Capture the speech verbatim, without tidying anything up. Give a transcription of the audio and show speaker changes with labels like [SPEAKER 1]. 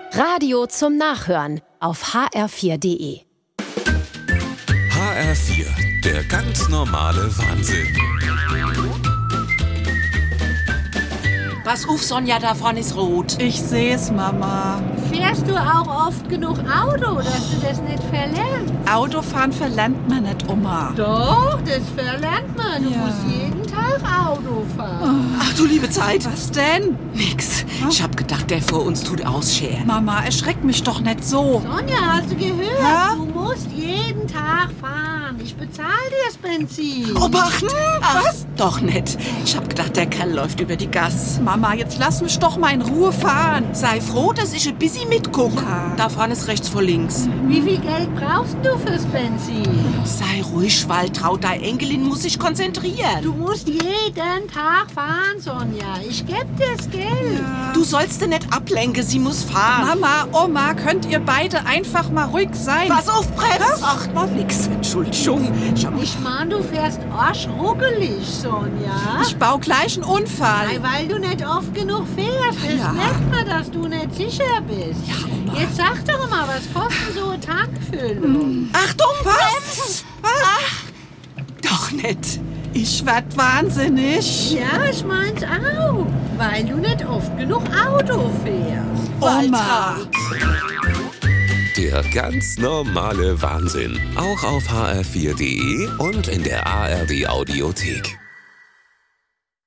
[SPEAKER 1] Radio zum Nachhören auf h r vier punkt d e.
[SPEAKER 2] H R vier, der ganz normale Wahnsinn.
[SPEAKER 3] Pass auf, Sonja, da vorne ist rot.
[SPEAKER 4] Ich seh's, Mama.
[SPEAKER 5] Fährst du auch oft genug Auto, dass du das nicht verlernst?
[SPEAKER 4] Autofahren verlernt man nicht, Oma.
[SPEAKER 5] Doch, das verlernt man. Du
[SPEAKER 4] Ja.
[SPEAKER 5] musst jeden Tag Auto fahren.
[SPEAKER 3] Ach du liebe Zeit.
[SPEAKER 4] Was denn?
[SPEAKER 3] Nix. Ich hab gedacht, der vor uns tut ausscheren.
[SPEAKER 4] Mama, erschreck mich doch nicht so.
[SPEAKER 5] Sonja, hast du gehört?
[SPEAKER 4] Ja?
[SPEAKER 5] Du musst jeden Tag fahren. Ich bezahle dir das Benzin.
[SPEAKER 3] Obacht! Ach, was? Doch nicht. Ich hab gedacht, der Kerl läuft über die Gas.
[SPEAKER 4] Mama, jetzt lass mich doch mal in Ruhe fahren.
[SPEAKER 3] Sei froh, dass ich ein bisschen mitguck.
[SPEAKER 4] Ja.
[SPEAKER 3] Da vorne ist rechts vor links.
[SPEAKER 5] Wie viel Geld brauchst du fürs Benzin?
[SPEAKER 3] Sei ruhig, Waltraud. Deine Enkelin muss sich konzentrieren.
[SPEAKER 5] Du musst jeden Tag fahren, Sonja. Ich geb dir das Geld.
[SPEAKER 3] Du sollst sie nicht ablenken, sie muss fahren.
[SPEAKER 4] Mama, Oma, könnt ihr beide einfach mal ruhig sein?
[SPEAKER 3] Pass auf, bremst! Ach, war nix. Entschuldigung. Ich hab
[SPEAKER 5] Ich mein, du fährst arschruckelig, Sonja.
[SPEAKER 4] Ich baue gleich einen Unfall.
[SPEAKER 5] Ei, weil du nicht oft genug fährst. Das
[SPEAKER 4] Ja.
[SPEAKER 5] merkt man, dass du nicht sicher bist.
[SPEAKER 4] Ja, Oma.
[SPEAKER 5] Jetzt sag doch mal, was kostet so eine Tankfüllung?
[SPEAKER 3] Achtung, was? Ach, doch nicht.
[SPEAKER 4] Ich werd wahnsinnig.
[SPEAKER 5] Ja, ich mein's auch. Weil du nicht oft genug Auto fährst.
[SPEAKER 4] Oma.
[SPEAKER 2] Der ganz normale Wahnsinn. Auch auf h r vier punkt d e und in der A R D Audiothek.